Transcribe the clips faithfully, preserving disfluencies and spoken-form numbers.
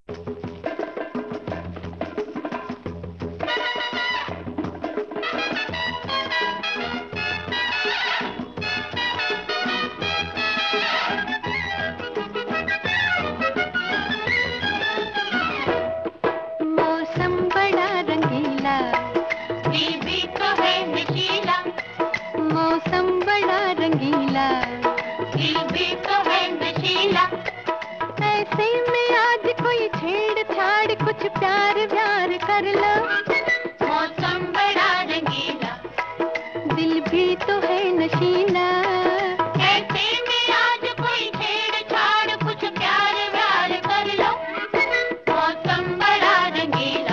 मौसम बड़ा रंगीला, दिल भी तो है नशीला। मौसम बड़ा रंगीला, दिल भी तो है नशीला। ऐसे में आज कोई छेड़छाड़ कुछ प्यार व्यार कर लो। मौसम बड़ा रंगीला, दिल भी तो है नशीला। ऐसे में आज कोई छेड़छाड़ कुछ प्यार व्यार कर लो। मौसम बड़ा रंगीला।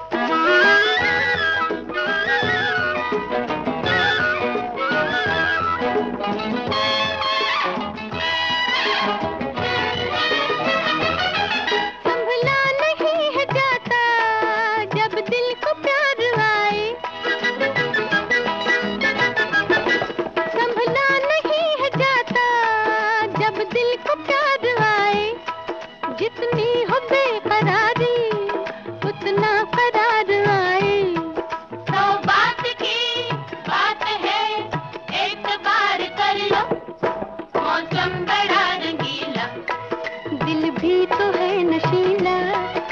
संभला नहीं है जाता जब दिल को प्यार आए, संभला नहीं है जाता जब दिल को प्यार आए। जितनी हो बेकरारी उतना करार आए। तो बात की बात है, एक बार कर लो। मौसम बड़ा रंगीला, दिल भी तो है नशीला।